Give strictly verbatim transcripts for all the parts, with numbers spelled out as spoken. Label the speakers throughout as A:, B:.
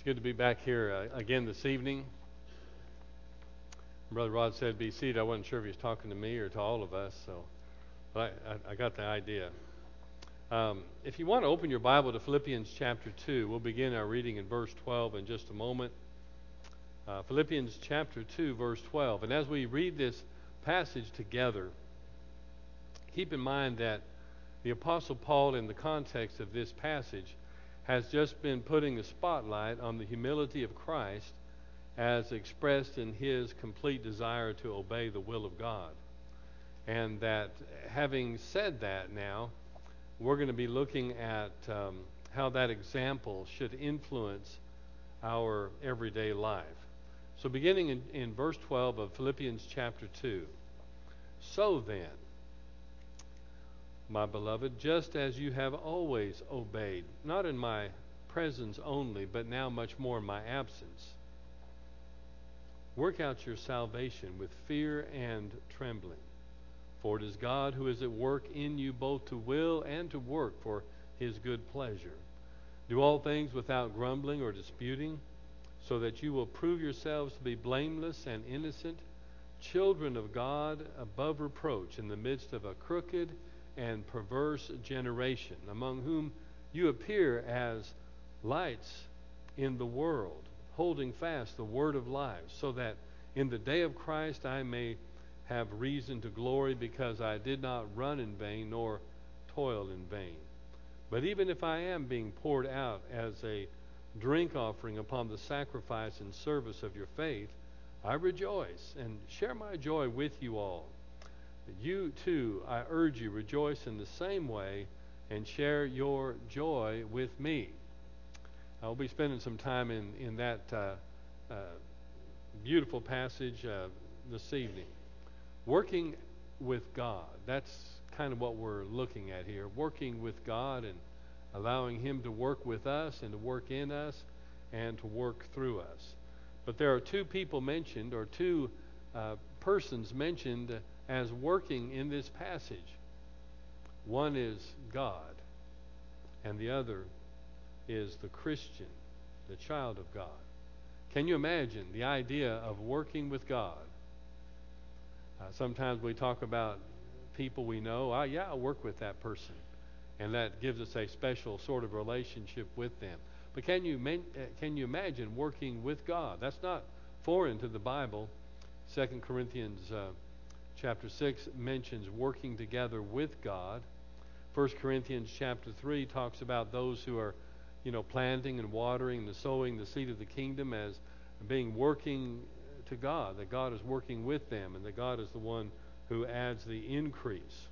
A: It's good to be back here uh, again this evening. Brother Rod said be seated. I wasn't sure if he was talking to me or to all of us, so but I, I, I got the idea. Um, if you want to open your Bible to Philippians chapter two, we'll begin our reading in verse twelve in just a moment. Uh, Philippians chapter two, verse twelve. And as we read this passage together, keep in mind that the Apostle Paul, in the context of this passage, has just been putting the spotlight on the humility of Christ as expressed in his complete desire to obey the will of God. And that, having said that now, we're going to be looking at um, how that example should influence our everyday life. So beginning in, in verse twelve of Philippians chapter two. So then, my beloved, just as you have always obeyed, not in my presence only, but now much more in my absence, work out your salvation with fear and trembling. For it is God who is at work in you both to will and to work for his good pleasure. Do all things without grumbling or disputing, so that you will prove yourselves to be blameless and innocent, children of God above reproach in the midst of a crooked and perverse generation, among whom you appear as lights in the world, holding fast the word of life, so that in the day of Christ I may have reason to glory, because I did not run in vain nor toil in vain. But even if I am being poured out as a drink offering upon the sacrifice and service of your faith, I rejoice and share my joy with you all. You too, I urge you, rejoice in the same way and share your joy with me. I'll be spending some time in, in that uh, uh, beautiful passage uh, this evening. Working with God. That's kind of what we're looking at here. Working with God and allowing him to work with us and to work in us and to work through us. But there are two people mentioned, or two uh, persons mentioned as working in this passage. One is God, and the other is the Christian, the child of God. Can you imagine the idea of working with God? Uh, sometimes we talk about people we know. Oh, yeah, I'll work with that person. And that gives us a special sort of relationship with them. But can you men- uh, can you imagine working with God? That's not foreign to the Bible. Second Corinthians uh, chapter six mentions working together with God. First Corinthians chapter three talks about those who are, you know, planting and watering and sowing the seed of the kingdom as being working to God, that God is working with them and that God is the one who adds the increase.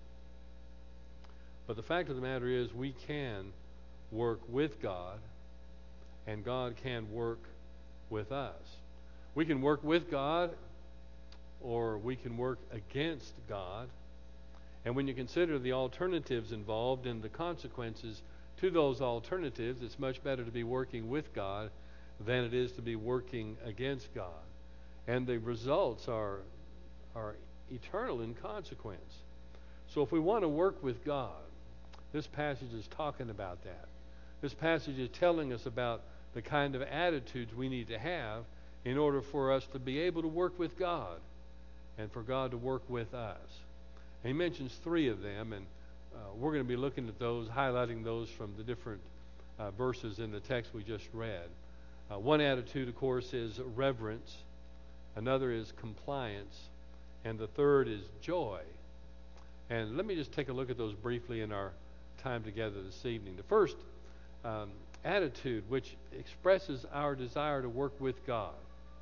A: But the fact of the matter is, we can work with God and God can work with us. We can work with God or we can work against God. And when you consider the alternatives involved and the consequences to those alternatives, it's much better to be working with God than it is to be working against God. And the results are, are eternal in consequence. So if we want to work with God, this passage is talking about that. This passage is telling us about the kind of attitudes we need to have in order for us to be able to work with God and for God to work with us. And he mentions three of them, and uh, we're going to be looking at those, highlighting those from the different uh, verses in the text we just read. Uh, one attitude, of course, is reverence. Another is compliance. And the third is joy. And let me just take a look at those briefly in our time together this evening. The first um, attitude, which expresses our desire to work with God,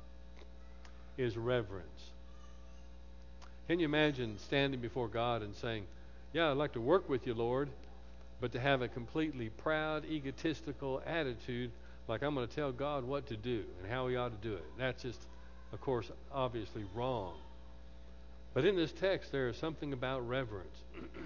A: is reverence. Can you imagine standing before God and saying, yeah, I'd like to work with you, Lord, but to have a completely proud, egotistical attitude, like I'm going to tell God what to do and how he ought to do it. That's just, of course, obviously wrong. But in this text, there is something about reverence.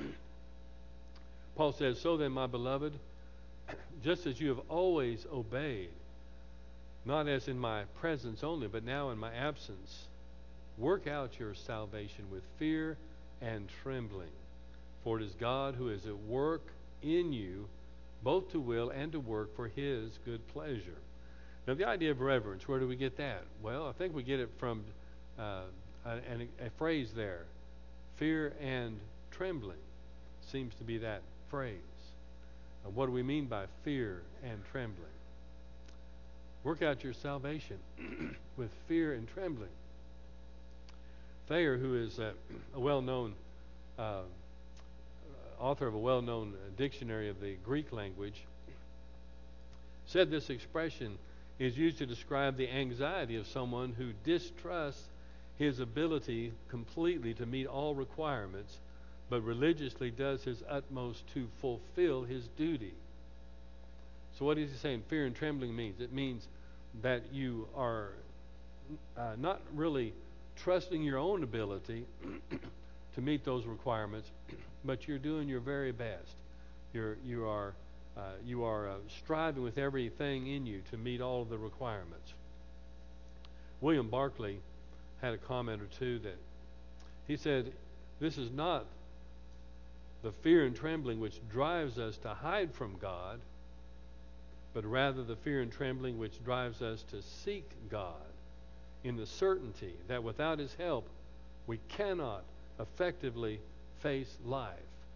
A: Paul says, so then, my beloved, just as you have always obeyed, not as in my presence only, but now in my absence, work out your salvation with fear and trembling. For it is God who is at work in you, both to will and to work for his good pleasure. Now, the idea of reverence, where do we get that? Well, I think we get it from uh, a, a, a phrase there. Fear and trembling seems to be that phrase. Uh, what do we mean by fear and trembling? Work out your salvation with fear and trembling. Thayer, who is uh, a well-known uh, author of a well-known dictionary of the Greek language, said this expression is used to describe the anxiety of someone who distrusts his ability completely to meet all requirements, but religiously does his utmost to fulfill his duty. So what is he saying fear and trembling means? It means that you are uh, not really trusting your own ability to meet those requirements, but you're doing your very best. You're, you are, uh, you are uh, striving with everything in you to meet all of the requirements. William Barclay had a comment or two that he said, this is not the fear and trembling which drives us to hide from God, but rather the fear and trembling which drives us to seek God in the certainty that without His help we cannot effectively face life.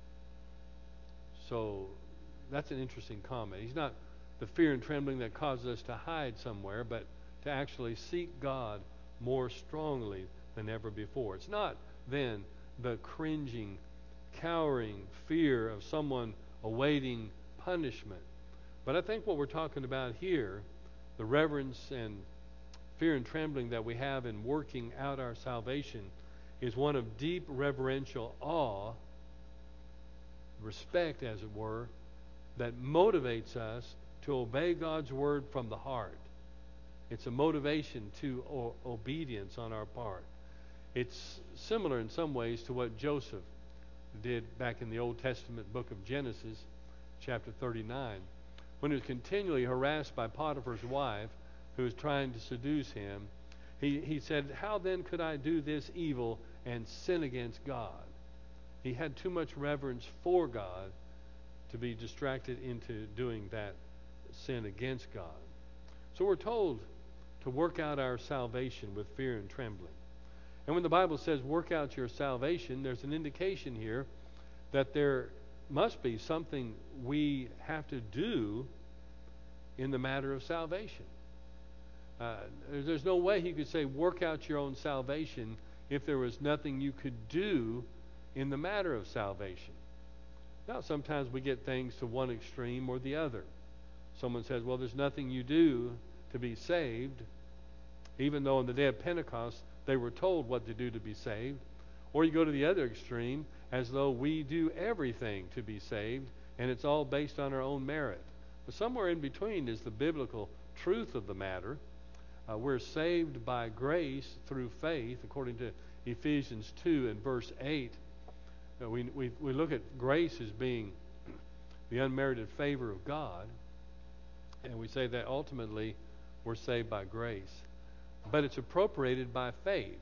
A: So that's an interesting comment. He's not the fear and trembling that causes us to hide somewhere, but to actually seek God more strongly than ever before. It's not then the cringing, cowering fear of someone awaiting punishment. But I think what we're talking about here, the reverence and fear and trembling that we have in working out our salvation, is one of deep reverential awe, respect as it were, that motivates us to obey God's word from the heart. It's a motivation to o- obedience on our part. It's similar in some ways to what Joseph did back in the Old Testament book of Genesis, chapter thirty-nine, when he was continually harassed by Potiphar's wife, who was trying to seduce him. He, he said, how then could I do this evil and sin against God? He had too much reverence for God to be distracted into doing that sin against God. So we're told to work out our salvation with fear and trembling. And when the Bible says work out your salvation, there's an indication here that there must be something we have to do in the matter of salvation. Uh, there's no way he could say work out your own salvation if there was nothing you could do in the matter of salvation. Now, sometimes we get things to one extreme or the other. Someone says, well, there's nothing you do to be saved, even though on the day of Pentecost they were told what to do to be saved. Or you go to the other extreme, as though we do everything to be saved, and it's all based on our own merit. But somewhere in between is the biblical truth of the matter. Uh, we're saved by grace through faith, according to Ephesians two and verse eight. Uh, we, we, we look at grace as being the unmerited favor of God, and we say that ultimately we're saved by grace. But it's appropriated by faith.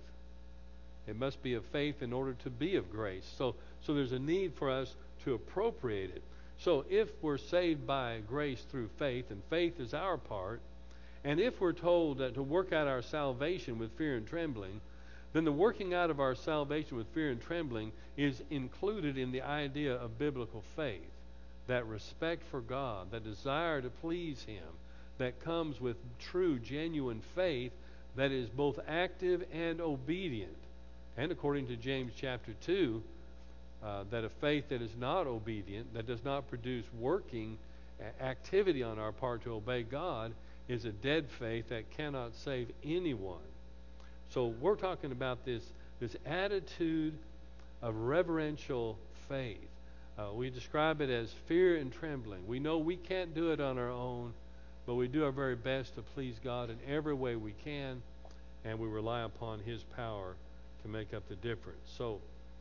A: It must be of faith in order to be of grace. So, so there's a need for us to appropriate it. So if we're saved by grace through faith, and faith is our part, and if we're told that to work out our salvation with fear and trembling, then the working out of our salvation with fear and trembling is included in the idea of biblical faith. That respect for God, that desire to please Him, that comes with true, genuine faith that is both active and obedient. And according to James chapter two, uh, that a faith that is not obedient, that does not produce working activity on our part to obey God, is a dead faith that cannot save anyone. So we're talking about this, this attitude of reverential faith. Uh, we describe it as fear and trembling. We know we can't do it on our own, but we do our very best to please God in every way we can, and we rely upon His power to make up the difference. So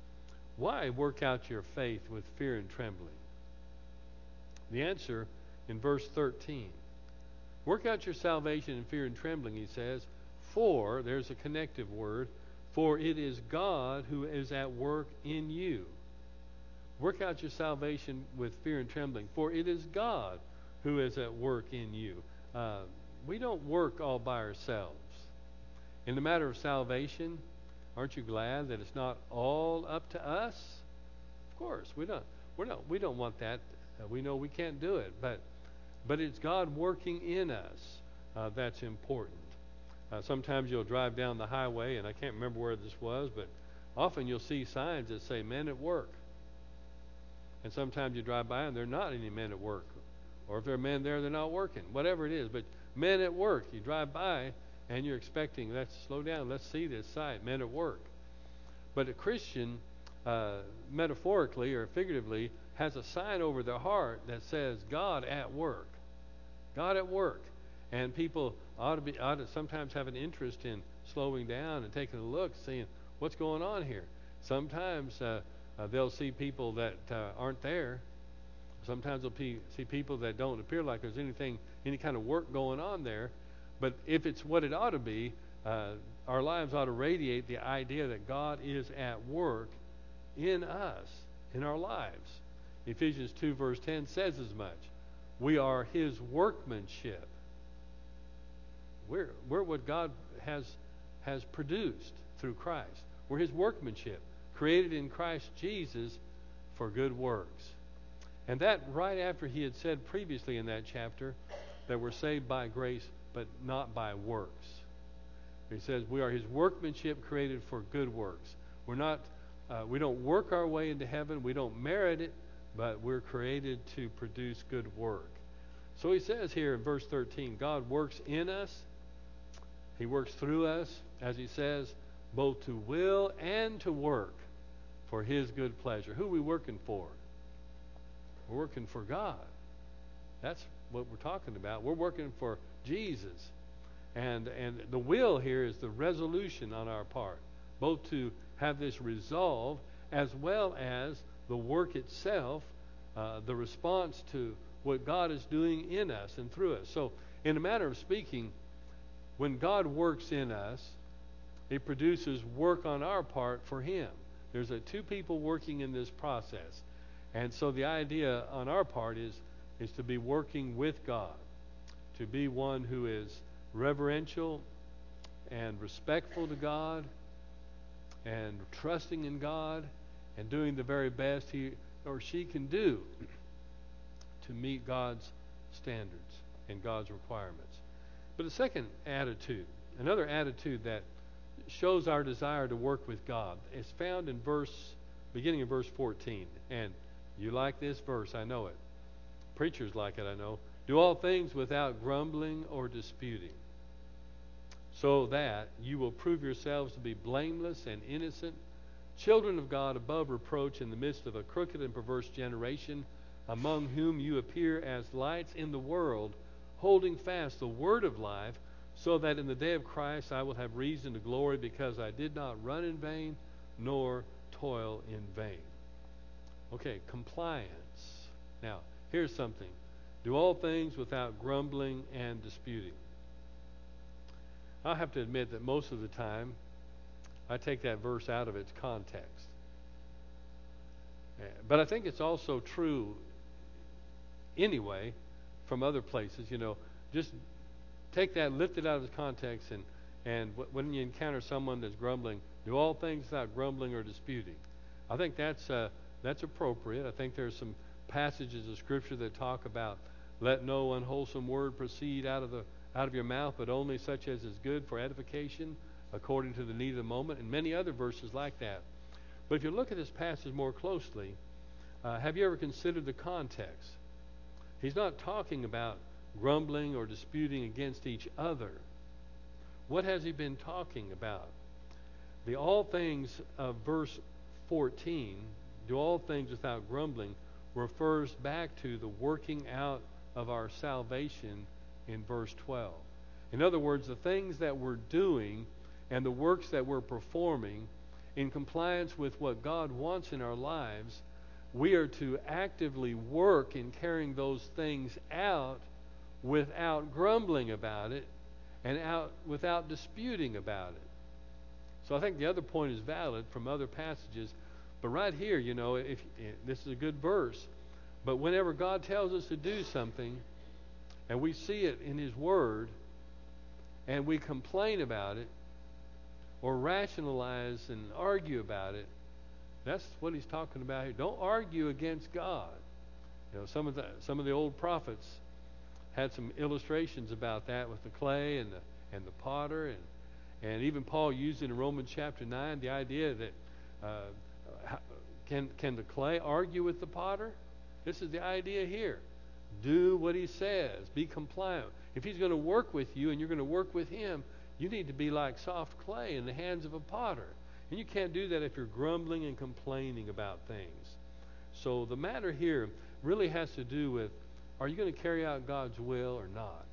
A: why work out your faith with fear and trembling? The answer in verse thirteen. Work out your salvation in fear and trembling, he says, for, there's a connective word, for it is God who is at work in you. Work out your salvation with fear and trembling, for it is God who is at work in you. Uh, we don't work all by ourselves. In the matter of salvation, aren't you glad that it's not all up to us? Of course, we don't. We're not. We don't want that. Uh, we know we can't do it, but but it's God working in us uh, that's important. Uh, sometimes you'll drive down the highway, and I can't remember where this was, but often you'll see signs that say "Men at Work," and sometimes you drive by and there are not any men at work, or if there are men there, they're not working. Whatever it is, but men at work. You drive by and you're expecting, let's slow down, let's see this sign, men at work. But a Christian, uh, metaphorically or figuratively, has a sign over their heart that says God at work. God at work. And people ought to be ought to sometimes have an interest in slowing down and taking a look, seeing what's going on here. Sometimes uh, uh, they'll see people that uh, aren't there. Sometimes they'll pe- see people that don't appear like there's anything, any kind of work going on there. But if it's what it ought to be, uh, our lives ought to radiate the idea that God is at work in us, in our lives. Ephesians two verse ten says as much. We are His workmanship. We're, we're what God has, has produced through Christ. We're His workmanship, created in Christ Jesus for good works. And that right after He had said previously in that chapter that we're saved by grace, but not by works. He says we are His workmanship created for good works. We're not, uh, we don't work our way into heaven. We don't merit it, but we're created to produce good work. So He says here in verse thirteen, God works in us. He works through us, as He says, both to will and to work for His good pleasure. Who are we working for? We're working for God. That's what we're talking about. We're working for Jesus. And and the will here is the resolution on our part, both to have this resolve as well as the work itself, uh, the response to what God is doing in us and through us. So in a matter of speaking, when God works in us, it produces work on our part for Him. There's a two people working in this process. And so the idea on our part is, is to be working with God, to be one who is reverential and respectful to God and trusting in God and doing the very best he or she can do to meet God's standards and God's requirements. But a second attitude, another attitude that shows our desire to work with God is found in verse, beginning of verse fourteen. And you like this verse, I know it. Preachers like it, I know. Do all things without grumbling or disputing, so that you will prove yourselves to be blameless and innocent, children of God above reproach in the midst of a crooked and perverse generation, among whom you appear as lights in the world, holding fast the word of life, so that in the day of Christ I will have reason to glory, because I did not run in vain, nor toil in vain. Okay, compliance. Now, here's something. Do all things without grumbling and disputing. I have to admit that most of the time, I take that verse out of its context. But I think it's also true anyway from other places. You know, just take that, lift it out of its context, and, and when you encounter someone that's grumbling, do all things without grumbling or disputing. I think that's uh, that's appropriate. I think there's some passages of Scripture that talk about let no unwholesome word proceed out of the out of your mouth, but only such as is good for edification, according to the need of the moment, and many other verses like that. But if you look at this passage more closely, uh, have you ever considered the context? He's not talking about grumbling or disputing against each other. What has he been talking about? The all things of verse fourteen, do all things without grumbling, refers back to the working out of our salvation in verse twelve. In other words, the things that we're doing and the works that we're performing in compliance with what God wants in our lives, we are to actively work in carrying those things out without grumbling about it and out without disputing about it. So I think the other point is valid from other passages, but right here, you know, if, if this is a good verse, but whenever God tells us to do something and we see it in His Word, and we complain about it or rationalize and argue about it, that's what he's talking about here. Don't argue against God. You know, some of the some of the old prophets had some illustrations about that with the clay and the and the potter, and and even Paul used it in Romans chapter nine the idea that uh, can can the clay argue with the potter? This is the idea here. Do what he says. Be compliant. If he's going to work with you and you're going to work with him, you need to be like soft clay in the hands of a potter. And you can't do that if you're grumbling and complaining about things. So the matter here really has to do with, are you going to carry out God's will or not?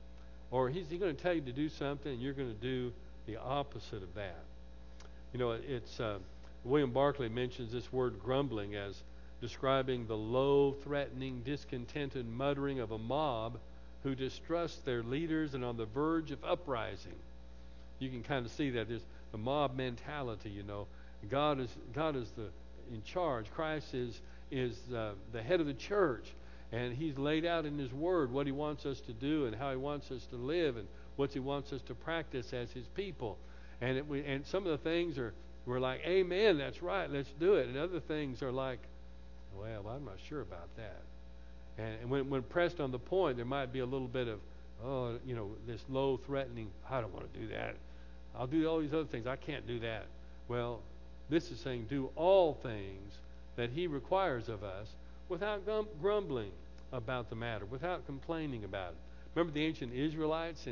A: Or is he going to tell you to do something and you're going to do the opposite of that? You know, it's uh, William Barclay mentions this word grumbling as describing the low, threatening, discontented muttering of a mob who distrust their leaders and on the verge of uprising. You can kind of see that there's the mob mentality. You know, God is God is the in charge. Christ is is uh, the head of the church, and He's laid out in His Word what He wants us to do and how He wants us to live and what He wants us to practice as His people. And it, we, and some of the things are we're like, Amen, that's right, let's do it. And other things are like, well, I'm not sure about that. And, and when, when pressed on the point, there might be a little bit of, oh, you know, this low threatening, I don't want to do that. I'll do all these other things. I can't do that. Well, this is saying do all things that He requires of us without gum- grumbling about the matter, without complaining about it. Remember the ancient Israelites in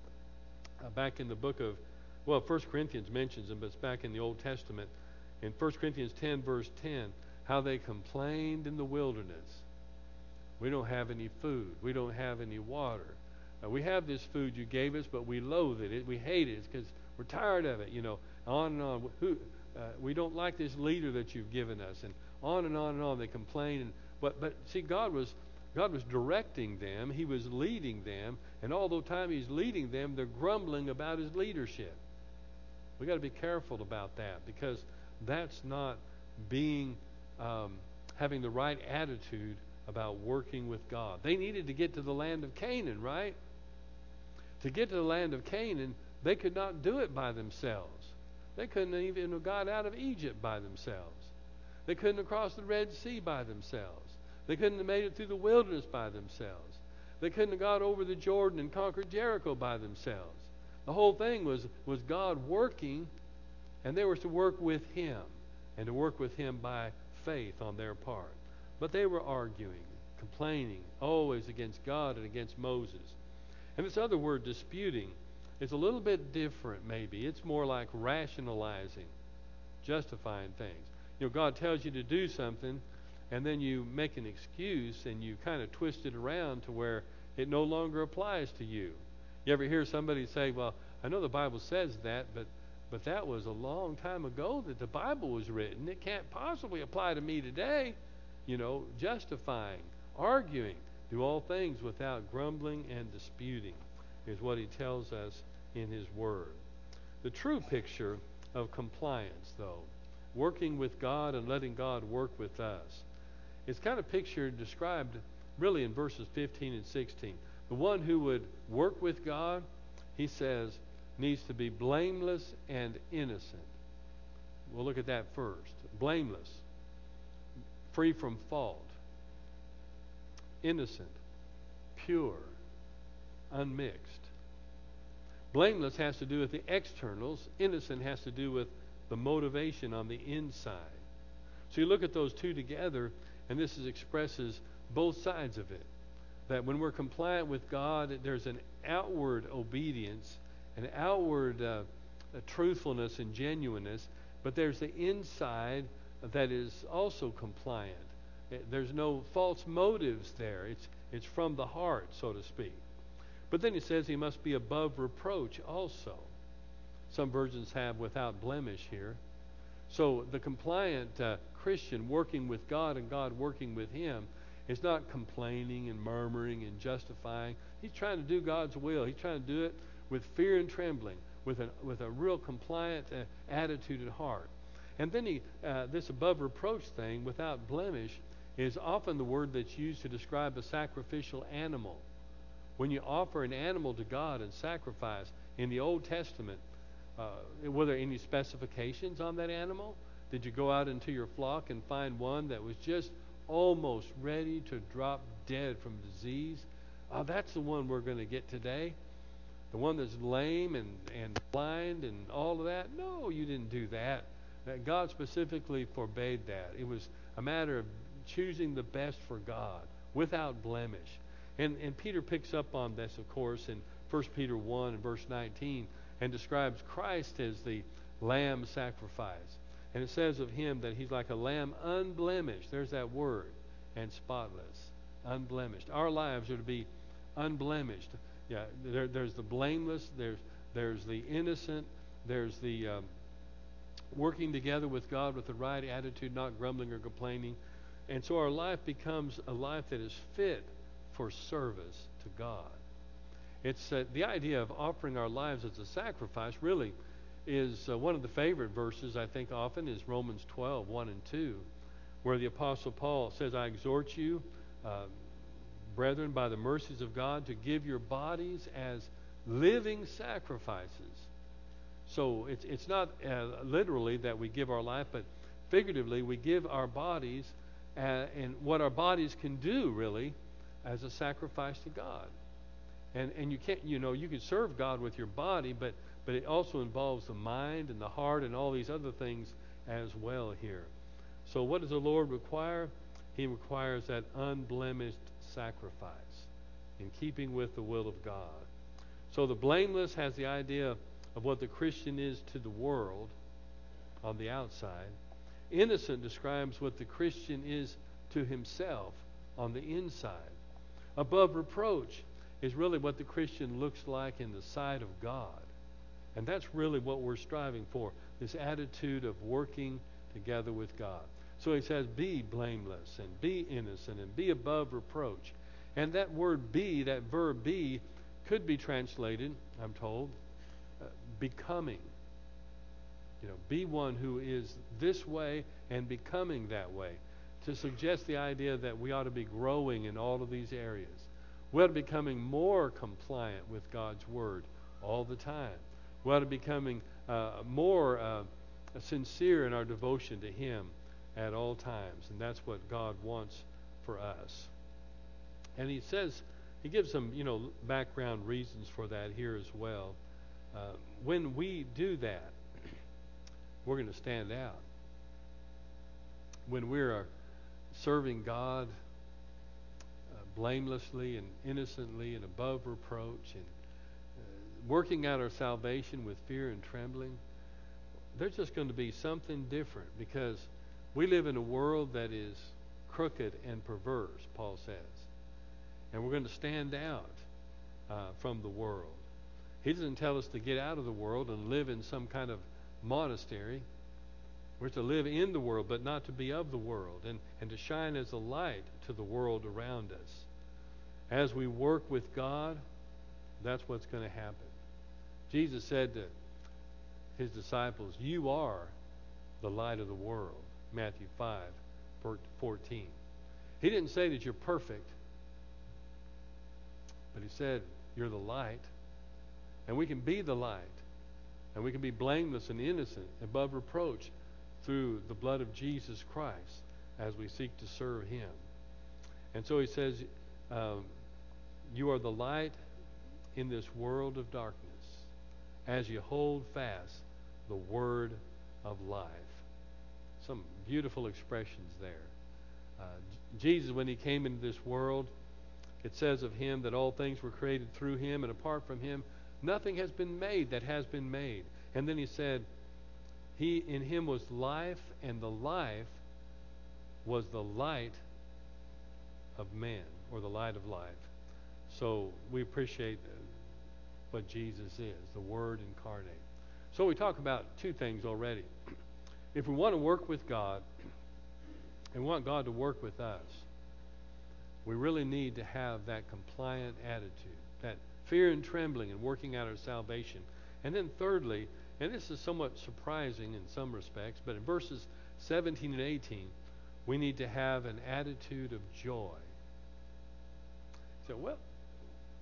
A: uh, back in the book of, well, First Corinthians mentions them, but it's back in the Old Testament. In First Corinthians ten, verse ten, how they complained in the wilderness. We don't have any food. We don't have any water. Uh, we have this food you gave us, but we loathe it. it we hate it because we're tired of it. You know, on and on. Who, uh, we don't like this leader that you've given us, and on and on and on. They complain, and but but see, God was God was directing them. He was leading them, and all the time He's leading them, they're grumbling about His leadership. We got to be careful about that because that's not being um, having the right attitude about working with God. They needed to get to the land of Canaan, right? To get to the land of Canaan, they could not do it by themselves. They couldn't even have got out of Egypt by themselves. They couldn't have crossed the Red Sea by themselves. They couldn't have made it through the wilderness by themselves. They couldn't have got over the Jordan and conquered Jericho by themselves. The whole thing was, was God working, and they were to work with Him, and to work with Him by faith on their part. But they were arguing, complaining, always against God and against Moses. And this other word, disputing, is a little bit different maybe. It's more like rationalizing, justifying things. You know, God tells you to do something, and then you make an excuse, and you kind of twist it around to where it no longer applies to you. You ever hear somebody say, well, I know the Bible says that, but but that was a long time ago that the Bible was written. It can't possibly apply to me today. You know, justifying, arguing, do all things without grumbling and disputing is what He tells us in His Word. The true picture of compliance, though, working with God and letting God work with us, it's kind of pictured, described really in verses fifteen and sixteen. The one who would work with God, he says, needs to be blameless and innocent. We'll look at that first. Blameless, free from fault, innocent, pure, unmixed. Blameless has to do with the externals. Innocent has to do with the motivation on the inside. So you look at those two together, and this is, expresses both sides of it. That when we're compliant with God, there's an outward obedience, an outward uh, truthfulness and genuineness, but there's the inside that is also compliant. It, there's no false motives there. It's it's from the heart, so to speak. But then he says he must be above reproach also. Some versions have without blemish here. So the compliant uh, Christian working with God and God working with him is not complaining and murmuring and justifying. He's trying to do God's will. He's trying to do it with fear and trembling, with a, with a real compliant uh, attitude and heart. And then he, uh, this above reproach thing, without blemish, is often the word that's used to describe a sacrificial animal When you offer an animal to God and sacrifice in the Old Testament, uh, were there any specifications on that animal? Did you go out into your flock and find one that was just almost ready to drop dead from disease? Oh, that's the one we're going to get today. The one that's lame and, and blind and all of that? No, you didn't do that. God specifically forbade that. It was a matter of choosing the best for God without blemish. And, and Peter picks up on this, of course, in First Peter one and verse nineteen, and describes Christ as the lamb sacrifice. And it says of him that he's like a lamb unblemished. There's that word. And spotless. Unblemished. Our lives are to be unblemished. Yeah, there, there's the blameless. There's there's the innocent. There's the um, working together with God with the right attitude, not grumbling or complaining. And so our life becomes a life that is fit for service to God. It's uh, the idea of offering our lives as a sacrifice really is uh, one of the favorite verses I think often is Romans twelve, one and two, where the Apostle Paul says, I exhort you, uh, brethren, by the mercies of God, to give your bodies as living sacrifices. So it's it's not uh, literally that we give our life, but figuratively we give our bodies uh, and what our bodies can do really as a sacrifice to God. And and you can't, you know, you can serve God with your body, but but it also involves the mind and the heart and all these other things as well here. So what does the Lord require? He requires that unblemished sacrifice in keeping with the will of God. So the blameless has the idea of what the Christian is to the world on the outside. Innocent describes what the Christian is to himself on the inside. Above reproach is really what the Christian looks like in the sight of God. And that's really what we're striving for, this attitude of working together with God. So he says, be blameless and be innocent and be above reproach. And that word be, that verb be, could be translated, I'm told, uh, becoming. You know, be one who is this way and becoming that way, to suggest the idea that we ought to be growing in all of these areas. We ought to be becoming more compliant with God's Word all the time. We ought to be becoming uh, more uh, sincere in our devotion to Him at all times. And that's what God wants for us. And he says, he gives some, you know, background reasons for that here as well. Uh, when we do that, we're going to stand out. When we are serving God uh, blamelessly and innocently and above reproach and uh, working out our salvation with fear and trembling, there's just going to be something different, because we live in a world that is crooked and perverse, Paul says. And we're going to stand out uh, from the world. He doesn't tell us to get out of the world and live in some kind of monastery. We're to live in the world, but not to be of the world, and, and to shine as a light to the world around us. As we work with God, that's what's going to happen. Jesus said to his disciples, you are the light of the world, Matthew five, fourteen. He didn't say that you're perfect, but he said you're the light, and we can be the light, and we can be blameless and innocent, above reproach, through the blood of Jesus Christ as we seek to serve Him. And so he says, um, you are the light in this world of darkness as you hold fast the word of life. Some beautiful expressions there. Uh, J- Jesus, when He came into this world, it says of Him that all things were created through Him, and apart from Him, nothing has been made that has been made. And then He said, He in Him was life, and the life was the light of men, or the light of life. So we appreciate what Jesus is, the Word incarnate. So we talk about two things already. If we want to work with God, and want God to work with us, we really need to have that compliant attitude, that fear and trembling and working out our salvation. And then thirdly, and this is somewhat surprising in some respects, but in verses seventeen and eighteen, we need to have an attitude of joy. So, well,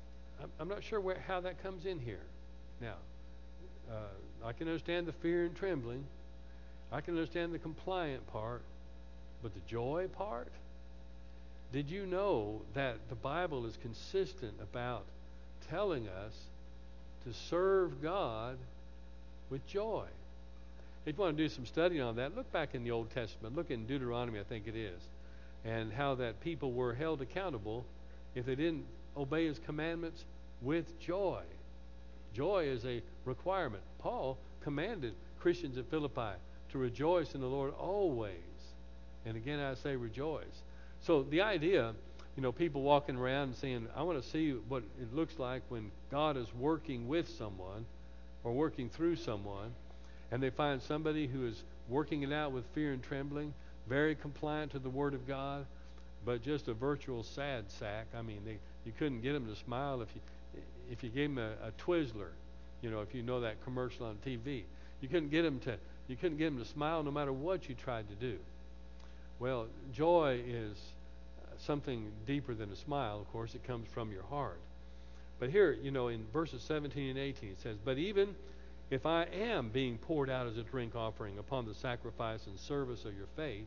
A: I'm, I'm not sure where, how that comes in here. Now, uh, I can understand the fear and trembling. I can understand the compliant part, but the joy part? Did you know that the Bible is consistent about telling us to serve God with joy? If you want to do some study on that, look back in the Old Testament. Look in Deuteronomy, I think it is, and how that people were held accountable if they didn't obey his commandments with joy. Joy is a requirement. Paul commanded Christians at Philippi to rejoice in the Lord always. And again, I say rejoice. So the idea, you know, people walking around and saying, I want to see what it looks like when God is working with someone or working through someone, and they find somebody who is working it out with fear and trembling, very compliant to the Word of God, but just a virtual sad sack. I mean, they, you couldn't get them to smile if you if you gave them a, a Twizzler, you know, if you know that commercial on T V. You couldn't get them to you couldn't get them to smile no matter what you tried to do. Well, joy is something deeper than a smile. Of course, it comes from your heart. But here, you know, in verses seventeen and eighteen, it says, "But even if I am being poured out as a drink offering upon the sacrifice and service of your faith,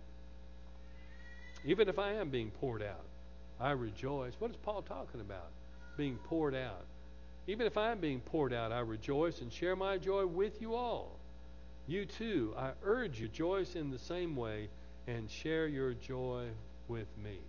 A: even if I am being poured out, I rejoice." What is Paul talking about? Being poured out. Even if I am being poured out, I rejoice and share my joy with you all. You too, I urge you, rejoice in the same way and share your joy with me.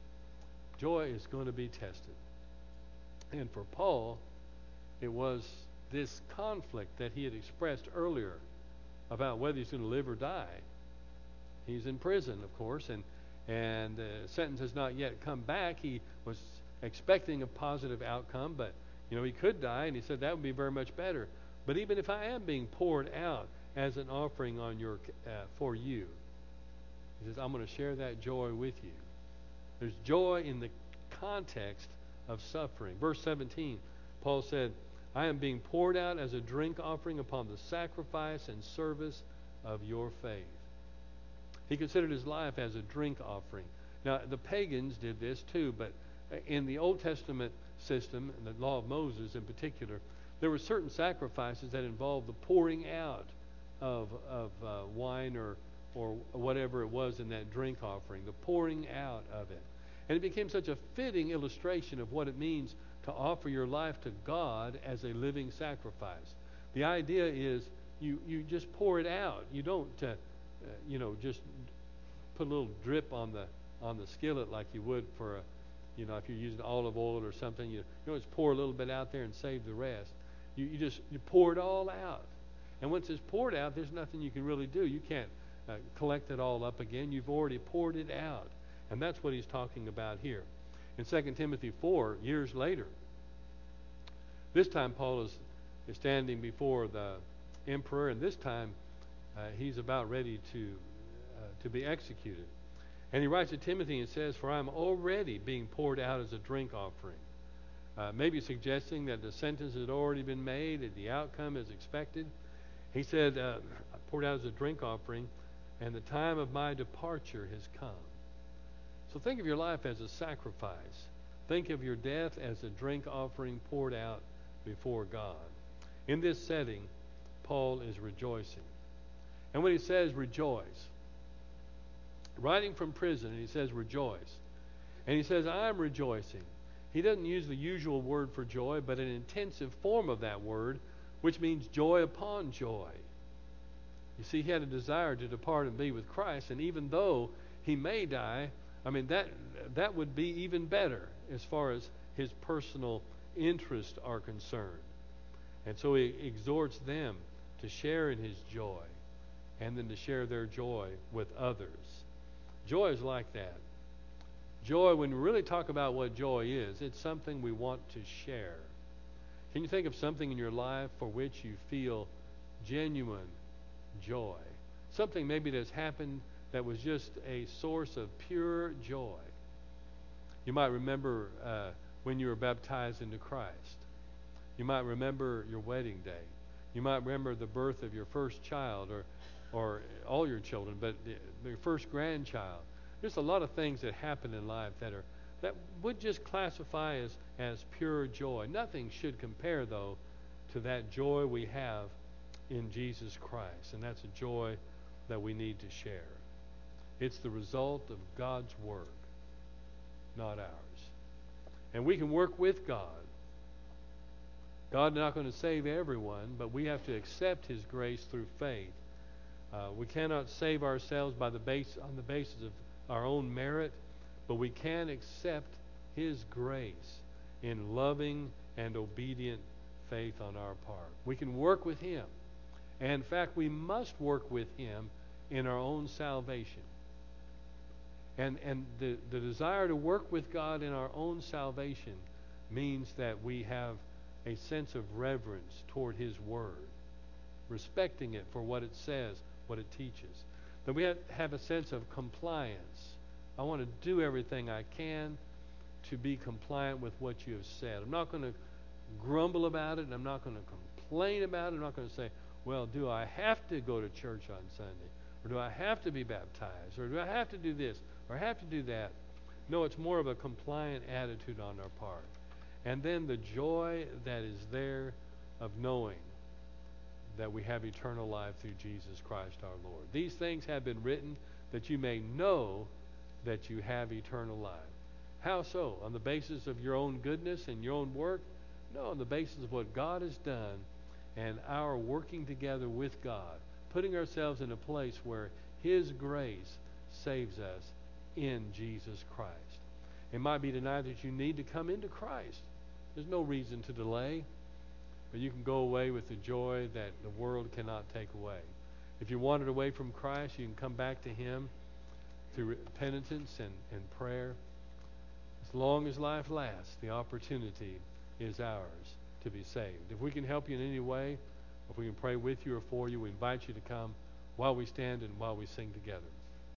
A: Joy is going to be tested. And for Paul, it was this conflict that he had expressed earlier about whether he's going to live or die. He's in prison, of course, and and the sentence has not yet come back. He was expecting a positive outcome, but you know he could die, and he said that would be very much better. But even if I am being poured out as an offering on your uh, for you, he says, I'm going to share that joy with you. There's joy in the context of suffering. Verse seventeen, Paul said, I am being poured out as a drink offering upon the sacrifice and service of your faith. He considered his life as a drink offering. Now, the pagans did this too, but in the Old Testament system, and the law of Moses in particular, there were certain sacrifices that involved the pouring out of, of uh, wine or, or whatever it was in that drink offering, the pouring out of it. And it became such a fitting illustration of what it means to offer your life to God as a living sacrifice. The idea is you, you just pour it out. You don't, uh, uh, you know, just put a little drip on the on the skillet like you would for a, you know, if you're using olive oil or something. You, you don't just pour a little bit out there and save the rest. You, you just you pour it all out. And once it's poured out, there's nothing you can really do. You can't uh, collect it all up again. You've already poured it out. And that's what he's talking about here. In Second Timothy four, years later, this time Paul is, is standing before the emperor, and this time uh, he's about ready to, uh, to be executed. And he writes to Timothy and says, for I am already being poured out as a drink offering. Uh, maybe suggesting that the sentence had already been made and the outcome is expected. He said, uh, poured out as a drink offering, and the time of my departure has come. So think of your life as a sacrifice. Think of your death as a drink offering poured out before God. In this setting, Paul is rejoicing. And when he says rejoice, writing from prison, he says rejoice. And he says, I'm rejoicing. He doesn't use the usual word for joy, but an intensive form of that word, which means joy upon joy. You see, he had a desire to depart and be with Christ, and even though he may die, I mean, that that would be even better as far as his personal interests are concerned. And so he exhorts them to share in his joy and then to share their joy with others. Joy is like that. Joy, when we really talk about what joy is, it's something we want to share. Can you think of something in your life for which you feel genuine joy? Something maybe that's happened that was just a source of pure joy. You might remember uh, when you were baptized into Christ. You might remember your wedding day. You might remember the birth of your first child, or or all your children, but the, your first grandchild. There's a lot of things that happen in life that are That would just classify as, as pure joy. Nothing should compare, though, to that joy we have in Jesus Christ. And that's a joy that we need to share. It's the result of God's work, not ours. And we can work with God. God's not going to save everyone, but we have to accept His grace through faith. Uh, we cannot save ourselves by the base on the basis of our own merit, but we can accept His grace in loving and obedient faith on our part. We can work with Him. And in fact, we must work with Him in our own salvation. And, and the, the desire to work with God in our own salvation means that we have a sense of reverence toward His Word, respecting it for what it says, what it teaches. That we have, have a sense of compliance. I want to do everything I can to be compliant with what you have said. I'm not going to grumble about it, and I'm not going to complain about it. I'm not going to say, well, do I have to go to church on Sunday? Or do I have to be baptized? Or do I have to do this? Or have to do that? No, it's more of a compliant attitude on our part. And then the joy that is there of knowing that we have eternal life through Jesus Christ our Lord. These things have been written that you may know that you have eternal life. How so? On the basis of your own goodness and your own work? No, on the basis of what God has done and our working together with God, putting ourselves in a place where His grace saves us in Jesus Christ. It might be tonight that you need to come into Christ. There's no reason to delay, but you can go away with the joy that the world cannot take away. If you wandered away from Christ, you can come back to Him through penitence and, and prayer. As long as life lasts, the opportunity is ours to be saved. If we can help you in any way, if we can pray with you or for you, we invite you to come while we stand and while we sing together.